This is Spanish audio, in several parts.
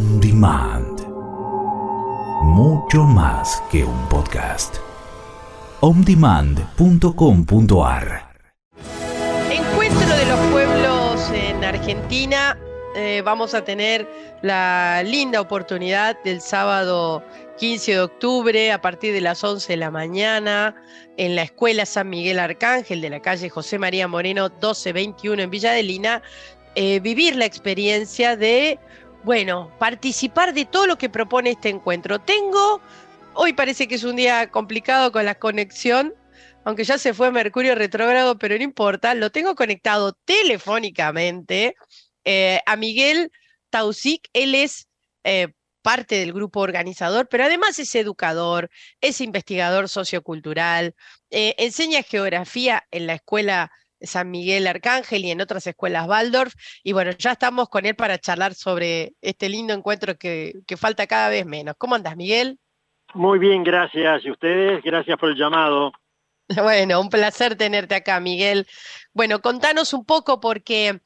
On Demand. Mucho más que un podcast. ondemand.com.ar. Encuentro de los pueblos en Argentina. Vamos a tener la linda oportunidad del sábado 15 de octubre a partir de las 11 de la mañana en la Escuela San Miguel Arcángel de la calle José María Moreno 1221 en Villa Adelina, vivir la experiencia de, participar de todo lo que propone este encuentro. Hoy parece que es un día complicado con la conexión, aunque ya se fue Mercurio retrógrado, pero no importa, lo tengo conectado telefónicamente a Miguel Tauzic. Él es parte del grupo organizador, pero además es educador, es investigador sociocultural, enseña geografía en la escuela San Miguel Arcángel y en otras escuelas Waldorf, y bueno, ya estamos con él para charlar sobre este lindo encuentro que falta cada vez menos. ¿Cómo andas, Miguel? Muy bien, gracias. ¿Y ustedes? Gracias por el llamado. Bueno, un placer tenerte acá, Miguel. Bueno, contanos un poco porque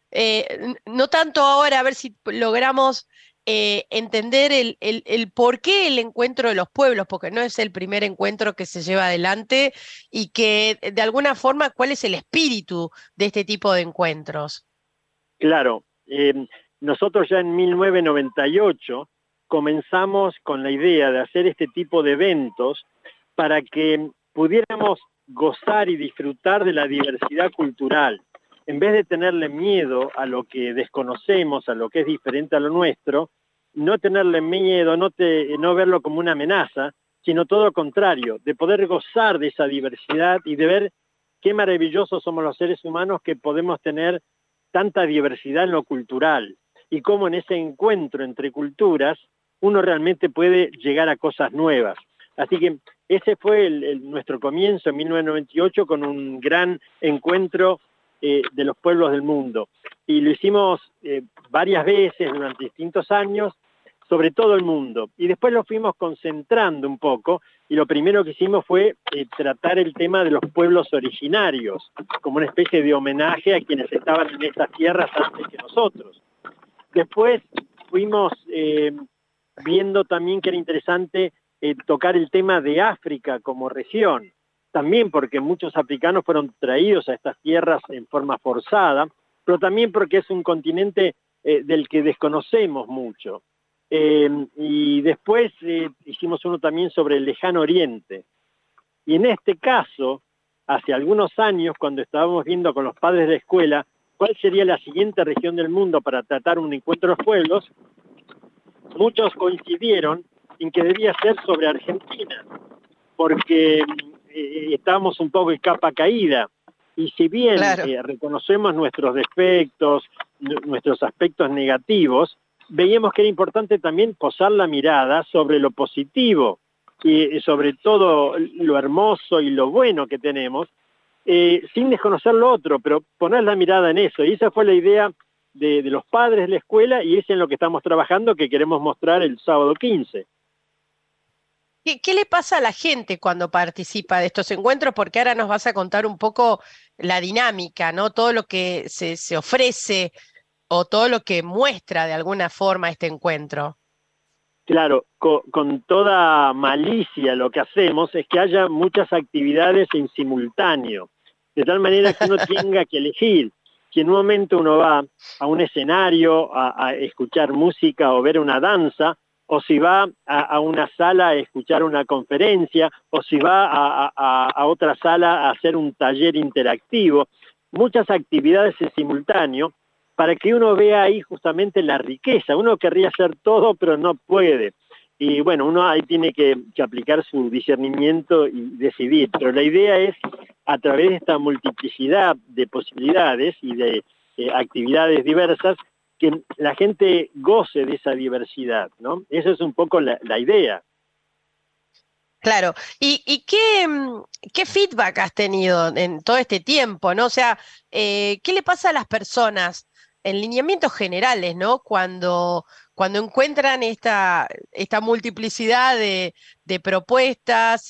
no tanto ahora, a ver si logramos entender el por qué el encuentro de los pueblos, porque no es el primer encuentro que se lleva adelante y que de alguna forma, ¿cuál es el espíritu de este tipo de encuentros? Claro, nosotros ya en 1998 comenzamos con la idea de hacer este tipo de eventos para que pudiéramos gozar y disfrutar de la diversidad cultural. En vez de tenerle miedo a lo que desconocemos, a lo que es diferente a lo nuestro, no tenerle miedo, no verlo como una amenaza, sino todo lo contrario, de poder gozar de esa diversidad y de ver qué maravillosos somos los seres humanos que podemos tener tanta diversidad en lo cultural y cómo en ese encuentro entre culturas uno realmente puede llegar a cosas nuevas. Así que ese fue nuestro comienzo en 1998 con un gran encuentro de los pueblos del mundo. Y lo hicimos varias veces durante distintos años, sobre todo el mundo. Y después lo fuimos concentrando un poco, y lo primero que hicimos fue tratar el tema de los pueblos originarios, como una especie de homenaje a quienes estaban en estas tierras antes que nosotros. Después fuimos viendo también que era interesante tocar el tema de África como región, también porque muchos africanos fueron traídos a estas tierras en forma forzada, pero también porque es un continente del que desconocemos mucho. Y después hicimos uno también sobre el Lejano Oriente. Y en este caso, hace algunos años, cuando estábamos viendo con los padres de escuela cuál sería la siguiente región del mundo para tratar un encuentro de los pueblos, muchos coincidieron en que debía ser sobre Argentina, porque estábamos un poco en capa caída. Y si bien Claro. reconocemos nuestros defectos, nuestros aspectos negativos, veíamos que era importante también posar la mirada sobre lo positivo y sobre todo lo hermoso y lo bueno que tenemos, sin desconocer lo otro, pero poner la mirada en eso. Y esa fue la idea de los padres de la escuela, y es en lo que estamos trabajando, que queremos mostrar el sábado 15. ¿Qué le pasa a la gente cuando participa de estos encuentros? Porque ahora nos vas a contar un poco la dinámica, ¿no? Todo lo que se ofrece o todo lo que muestra de alguna forma este encuentro. Claro, con toda malicia lo que hacemos es que haya muchas actividades en simultáneo, de tal manera que uno tenga que elegir si en un momento uno va a un escenario a escuchar música o ver una danza, o si va a una sala a escuchar una conferencia, o si va a otra sala a hacer un taller interactivo. Muchas actividades en simultáneo para que uno vea ahí justamente la riqueza. Uno querría hacer todo, pero no puede. Y bueno, uno ahí tiene que aplicar su discernimiento y decidir. Pero la idea es, a través de esta multiplicidad de posibilidades y de actividades diversas, que la gente goce de esa diversidad, ¿no? Esa es un poco la idea. Claro. ¿Y qué feedback has tenido en todo este tiempo, ¿no? O sea, ¿qué le pasa a las personas en lineamientos generales, ¿no? Cuando encuentran esta multiplicidad de propuestas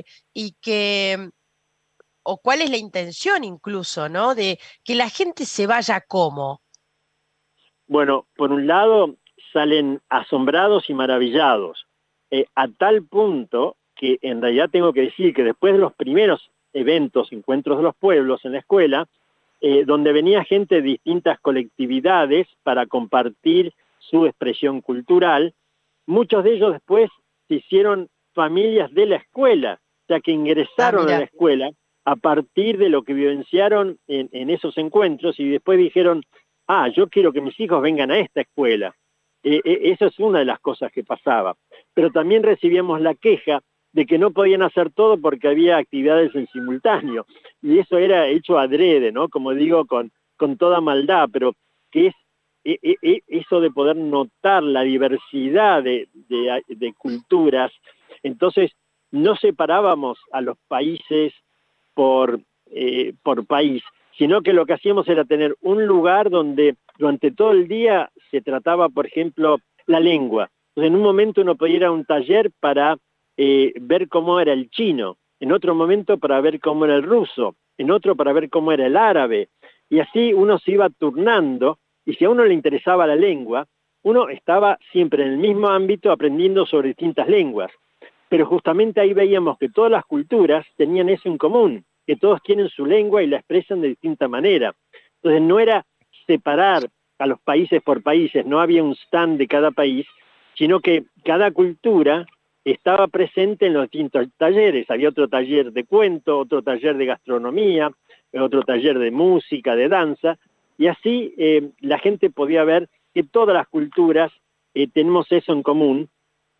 o cuál es la intención incluso, ¿no? De que la gente se vaya como. Bueno, por un lado, salen asombrados y maravillados, a tal punto que en realidad tengo que decir que después de los primeros eventos, encuentros de los pueblos en la escuela, donde venía gente de distintas colectividades para compartir su expresión cultural, muchos de ellos después se hicieron familias de la escuela, o sea que ingresaron a la escuela a partir de lo que vivenciaron en esos encuentros y después dijeron, yo quiero que mis hijos vengan a esta escuela. Esa es una de las cosas que pasaba. Pero también recibíamos la queja de que no podían hacer todo porque había actividades en simultáneo. Y eso era hecho adrede, ¿no? Como digo, con toda maldad, pero que es eso de poder notar la diversidad de culturas. Entonces, no separábamos a los países por país, sino que lo que hacíamos era tener un lugar donde durante todo el día se trataba, por ejemplo, la lengua. Entonces, en un momento uno podía ir a un taller para ver cómo era el chino, en otro momento para ver cómo era el ruso, en otro para ver cómo era el árabe, y así uno se iba turnando, y si a uno le interesaba la lengua, uno estaba siempre en el mismo ámbito aprendiendo sobre distintas lenguas, pero justamente ahí veíamos que todas las culturas tenían eso en común, que todos tienen su lengua y la expresan de distinta manera. Entonces no era separar a los países por países, no había un stand de cada país, sino que cada cultura estaba presente en los distintos talleres. Había otro taller de cuento, otro taller de gastronomía, otro taller de música, de danza, y así la gente podía ver que todas las culturas tenemos eso en común,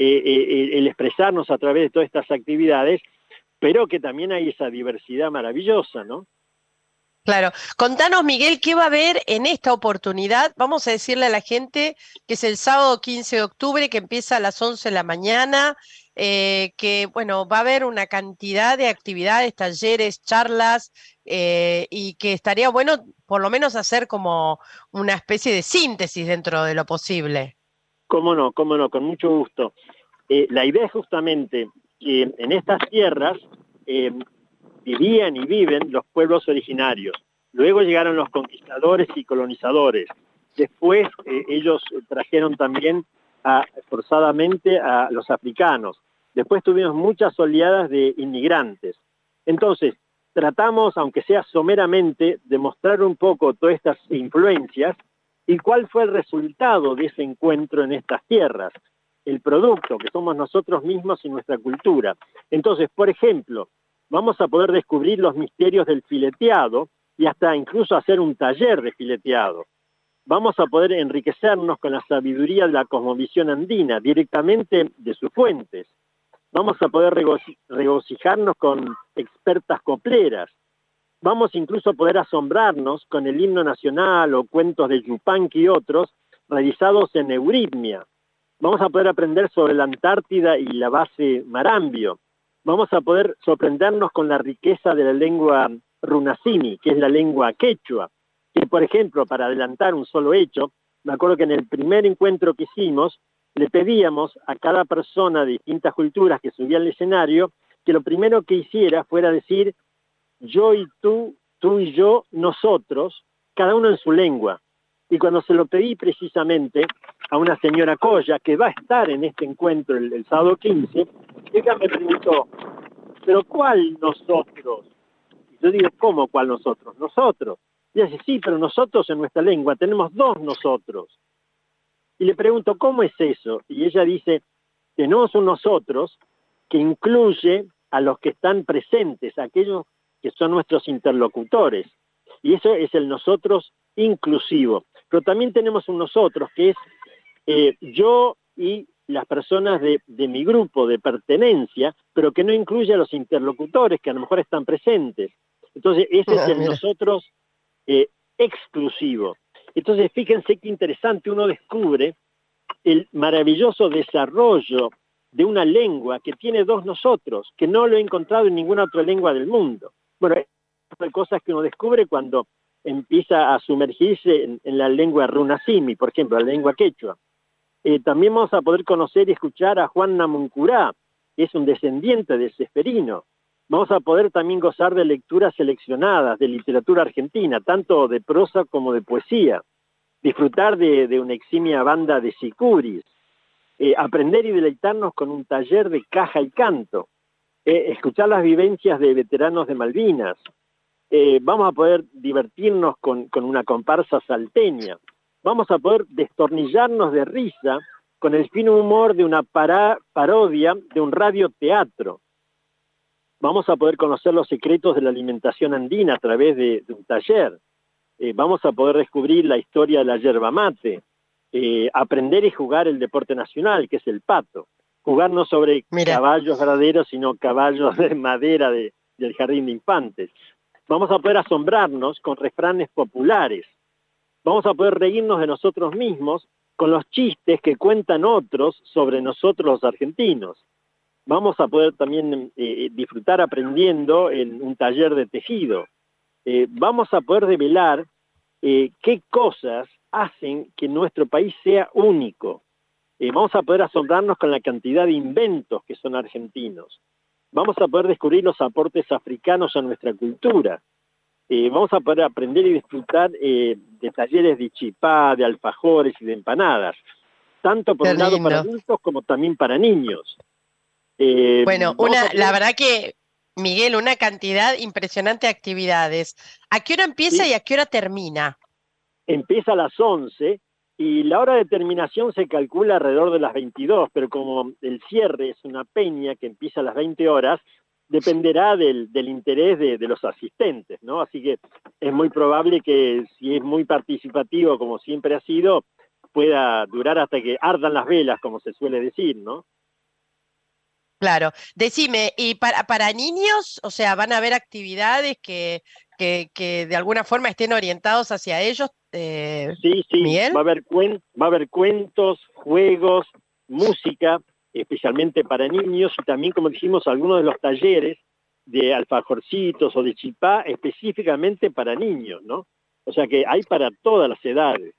el expresarnos a través de todas estas actividades, pero que también hay esa diversidad maravillosa, ¿no? Claro. Contanos, Miguel, ¿qué va a haber en esta oportunidad? Vamos a decirle a la gente que es el sábado 15 de octubre, que empieza a las 11 de la mañana, que, bueno, va a haber una cantidad de actividades, talleres, charlas, y que estaría bueno por lo menos hacer como una especie de síntesis dentro de lo posible. Cómo no, con mucho gusto. La idea es justamente que en estas tierras vivían y viven los pueblos originarios. Luego llegaron los conquistadores y colonizadores. Después ellos trajeron también forzadamente a los africanos. Después tuvimos muchas oleadas de inmigrantes. Entonces, tratamos, aunque sea someramente, de mostrar un poco todas estas influencias y cuál fue el resultado de ese encuentro en estas tierras. El producto que somos nosotros mismos y nuestra cultura. Entonces, por ejemplo, vamos a poder descubrir los misterios del fileteado y hasta incluso hacer un taller de fileteado. Vamos a poder enriquecernos con la sabiduría de la cosmovisión andina, directamente de sus fuentes. Vamos a poder regocijarnos con expertas copleras. Vamos incluso a poder asombrarnos con el himno nacional o cuentos de Yupanqui y otros realizados en euritmia. Vamos a poder aprender sobre la Antártida y la base Marambio. Vamos a poder sorprendernos con la riqueza de la lengua runasimi, que es la lengua quechua, que, por ejemplo, para adelantar un solo hecho, me acuerdo que en el primer encuentro que hicimos, le pedíamos a cada persona de distintas culturas que subía al escenario, que lo primero que hiciera fuera decir yo y tú y yo, nosotros, cada uno en su lengua. Y cuando se lo pedí precisamente a una señora Coya, que va a estar en este encuentro el sábado 15, ella me preguntó, ¿pero cuál nosotros? Y yo digo, ¿cómo cuál nosotros? Nosotros. Y ella dice, sí, pero nosotros en nuestra lengua tenemos dos nosotros. Y le pregunto, ¿cómo es eso? Y ella dice, tenemos un nosotros que incluye a los que están presentes, aquellos que son nuestros interlocutores. Y eso es el nosotros inclusivo. Pero también tenemos un nosotros que es yo y las personas de mi grupo de pertenencia, pero que no incluye a los interlocutores que a lo mejor están presentes. Entonces, ese es el nosotros exclusivo. Entonces, fíjense qué interesante, uno descubre el maravilloso desarrollo de una lengua que tiene dos nosotros, que no lo he encontrado en ninguna otra lengua del mundo. Bueno, hay cosas que uno descubre cuando empieza a sumergirse en la lengua runasimi, por ejemplo, la lengua quechua. También vamos a poder conocer y escuchar a Juan Namuncurá, que es un descendiente de Ceferino. Vamos a poder también gozar de lecturas seleccionadas de literatura argentina, tanto de prosa como de poesía. disfrutar de una eximia banda de sicuris, aprender y deleitarnos con un taller de caja y canto, escuchar las vivencias de veteranos de Malvinas, vamos a poder divertirnos con una comparsa salteña, vamos a poder destornillarnos de risa con el fino humor de una parodia de un radioteatro. Vamos a poder conocer los secretos de la alimentación andina a través de un taller. Vamos a poder descubrir la historia de la yerba mate, aprender y jugar el deporte nacional, que es el pato. Jugar no sobre caballos verdaderos, sino caballos de madera del jardín de infantes. Vamos a poder asombrarnos con refranes populares. Vamos a poder reírnos de nosotros mismos con los chistes que cuentan otros sobre nosotros los argentinos. Vamos a poder también disfrutar aprendiendo en un taller de tejido. Vamos a poder develar qué cosas hacen que nuestro país sea único. Vamos a poder asombrarnos con la cantidad de inventos que son argentinos. Vamos a poder descubrir los aportes africanos a nuestra cultura. Vamos a poder aprender y disfrutar de talleres de chipá, de alfajores y de empanadas, tanto por un lado para adultos como también para niños. Bueno, la verdad que, Miguel, una cantidad impresionante de actividades. ¿A qué hora empieza y a qué hora termina? Empieza a las 11 y la hora de terminación se calcula alrededor de las 22, pero como el cierre es una peña que empieza a las 20 horas, dependerá del interés de los asistentes, ¿no? Así que es muy probable que, si es muy participativo, como siempre ha sido, pueda durar hasta que ardan las velas, como se suele decir, ¿no? Claro. Decime, ¿y para niños, o sea, van a haber actividades que de alguna forma estén orientados hacia ellos? Sí, ¿Miguel? va a haber cuentos, juegos, música, especialmente para niños, y también, como dijimos, algunos de los talleres de alfajorcitos o de chipá específicamente para niños, ¿no? O sea que hay para todas las edades.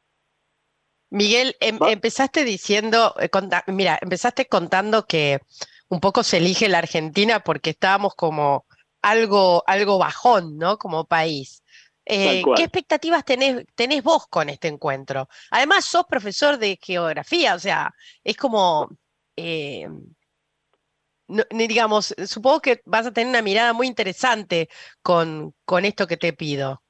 Miguel, empezaste diciendo, empezaste contando que un poco se elige la Argentina porque estábamos como algo bajón, ¿no? Como país. ¿Qué expectativas tenés vos con este encuentro? Además, sos profesor de geografía, o sea, es como, digamos, supongo que vas a tener una mirada muy interesante con esto que te pido.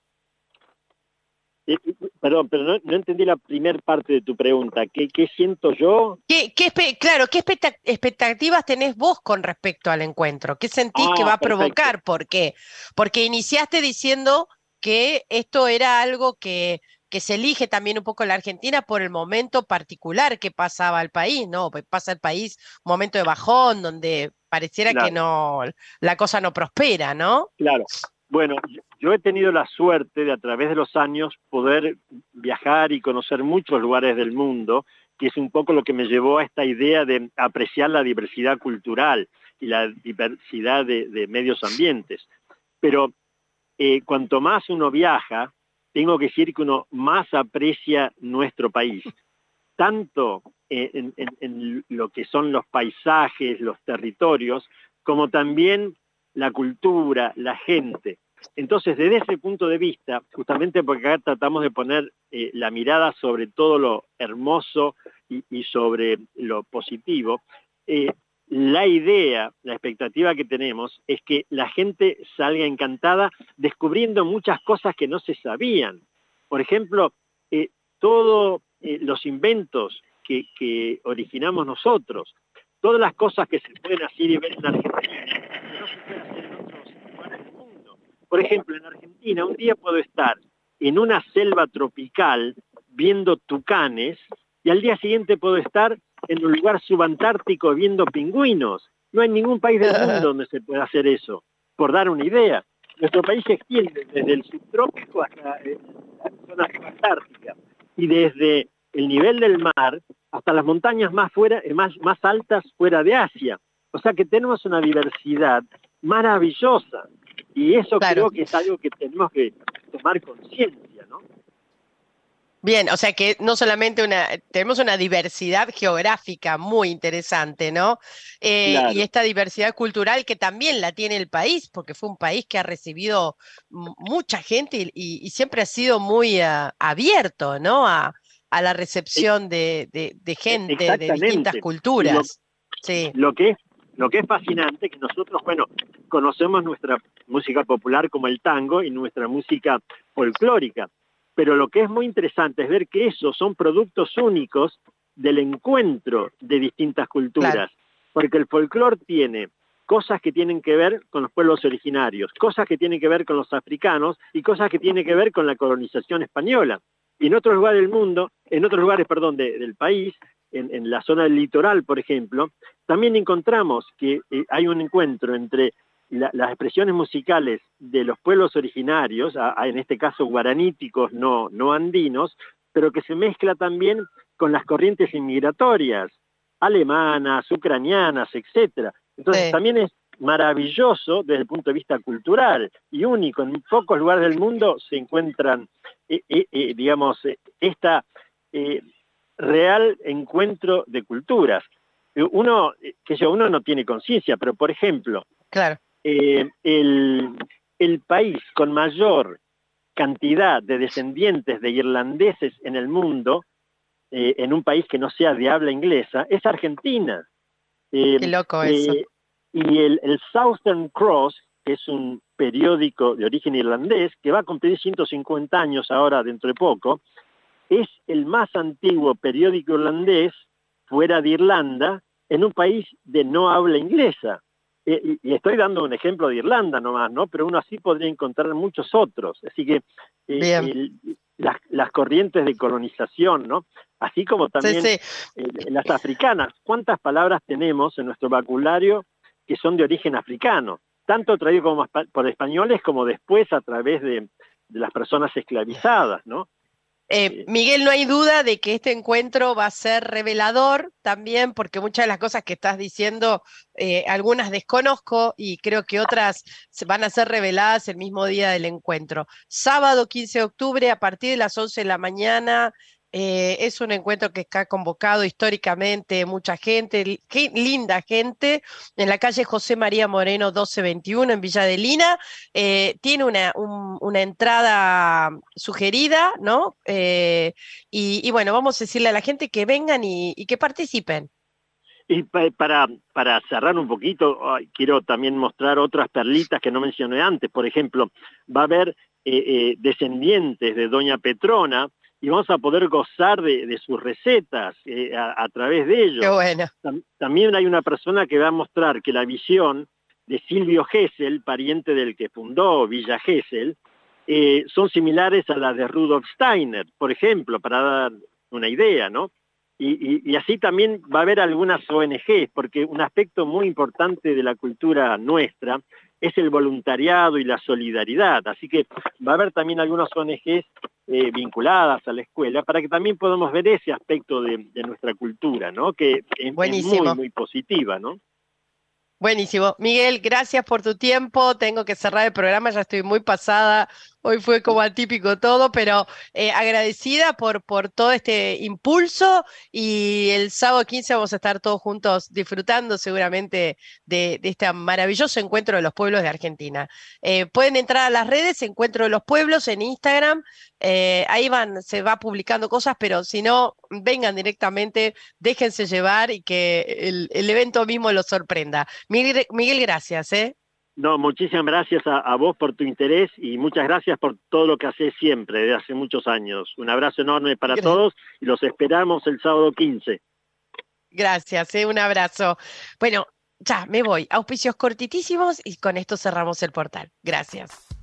Perdón, pero no entendí la primera parte de tu pregunta. ¿Qué siento yo? ¿Qué expectativas tenés vos con respecto al encuentro? ¿Qué sentís que va a provocar? ¿Por qué? Porque iniciaste diciendo que esto era algo que se elige también un poco en la Argentina por el momento particular que pasaba el país, ¿no? Pasa el país un momento de bajón donde pareciera que no, la cosa no prospera, ¿no? Claro. Bueno, yo he tenido la suerte de, a través de los años, poder viajar y conocer muchos lugares del mundo, que es un poco lo que me llevó a esta idea de apreciar la diversidad cultural y la diversidad de medios ambientes. Pero cuanto más uno viaja, tengo que decir que uno más aprecia nuestro país, tanto en lo que son los paisajes, los territorios, como también la cultura, la gente. Entonces, desde ese punto de vista, justamente porque acá tratamos de poner la mirada sobre todo lo hermoso y sobre lo positivo, la idea, la expectativa que tenemos es que la gente salga encantada descubriendo muchas cosas que no se sabían. Por ejemplo, todos los inventos que originamos nosotros, todas las cosas que se pueden hacer y ver en Argentina, que no se pueden hacer en otros lugares del mundo. Por ejemplo, en Argentina un día puedo estar en una selva tropical viendo tucanes y al día siguiente puedo estar en un lugar subantártico viendo pingüinos. No hay ningún país del mundo donde se pueda hacer eso, por dar una idea. Nuestro país se extiende desde el subtrópico hasta la zona subantártica y desde el nivel del mar hasta las montañas más altas fuera de Asia. O sea que tenemos una diversidad maravillosa y eso creo que es algo que tenemos que tomar conciencia, ¿no? Bien, o sea que no solamente tenemos una diversidad geográfica muy interesante, ¿no? Y Claro. esta diversidad cultural que también la tiene el país, porque fue un país que ha recibido mucha gente y siempre ha sido muy abierto, ¿no? A la E- recepción de gente de distintas Exactamente. Y culturas. Sí, lo que es, lo que es fascinante es que nosotros, bueno, conocemos nuestra música popular como el tango y nuestra música folclórica, pero lo que es muy interesante es ver que esos son productos únicos del encuentro de distintas claro. culturas, porque el folclore tiene cosas que tienen que ver con los pueblos originarios, cosas que tienen que ver con los africanos y cosas que tienen que ver con la colonización española. Y en otros lugares del mundo, en otros lugares, perdón, del país, en la zona del litoral, por ejemplo, también encontramos que hay un encuentro entre las expresiones musicales de los pueblos originarios, en este caso guaraníticos, no andinos, pero que se mezcla también con las corrientes inmigratorias, alemanas, ucranianas, etcétera. Entonces Sí. también es maravilloso desde el punto de vista cultural y único. En pocos lugares del mundo se encuentran, digamos, esta eh, real encuentro de culturas. Uno no tiene conciencia, pero por ejemplo, Claro. eh, el, el país con mayor cantidad de descendientes de irlandeses en el mundo, en un país que no sea de habla inglesa, es Argentina. Qué Eh, loco eso. eh, y el Southern Cross, que es un periódico de origen irlandés, que va a cumplir 150 años ahora dentro de poco, es el más antiguo periódico irlandés fuera de Irlanda, en un país de no habla inglesa. Y estoy dando un ejemplo de Irlanda nomás, ¿no? Pero uno así podría encontrar muchos otros. Así que Bien. las corrientes de colonización, ¿no? Así como Sí, también sí. las africanas. ¿Cuántas palabras tenemos en nuestro vocabulario que son de origen africano? Tanto traído como por españoles como después a través de las personas esclavizadas, ¿no? Miguel, no hay duda de que este encuentro va a ser revelador también, porque muchas de las cosas que estás diciendo, algunas desconozco y creo que otras van a ser reveladas el mismo día del encuentro. Sábado 15 de octubre a partir de las 11 de la mañana. Es un encuentro que está convocado históricamente mucha gente, qué linda gente, en la calle José María Moreno 1221 en Villa de Lina. Tiene una entrada sugerida, ¿no? Y bueno, vamos a decirle a la gente que vengan y que participen. Y para cerrar un poquito, quiero también mostrar otras perlitas que no mencioné antes. Por ejemplo, va a haber descendientes de Doña Petrona y vamos a poder gozar de sus recetas a través de Qué ellos. bueno. También hay una persona que va a mostrar que la visión de Silvio Gesell, pariente del que fundó Villa Gesell, son similares a las de Rudolf Steiner, por ejemplo, para dar una idea, ¿no? Y así también va a haber algunas ONGs, porque un aspecto muy importante de la cultura nuestra es el voluntariado y la solidaridad. Así que va a haber también algunas ONGs vinculadas a la escuela para que también podamos ver ese aspecto de nuestra cultura, ¿no? Que es muy, Buenísimo. muy positiva, ¿no? Buenísimo. Miguel, gracias por tu tiempo. Tengo que cerrar el programa, ya estoy muy pasada. Hoy fue como atípico todo, pero agradecida por todo este impulso y el sábado 15 vamos a estar todos juntos disfrutando seguramente de este maravilloso encuentro de los pueblos de Argentina. Pueden entrar a las redes, Encuentro de los Pueblos en Instagram, ahí se va publicando cosas, pero si no, vengan directamente, déjense llevar y que el evento mismo los sorprenda. Miguel, gracias, ¿eh? No, muchísimas gracias a vos por tu interés y muchas gracias por todo lo que haces siempre, desde hace muchos años. Un abrazo enorme para Gra- todos y los esperamos el sábado 15. Gracias, un abrazo. Bueno, ya me voy. Auspicios cortitísimos y con esto cerramos el portal. Gracias.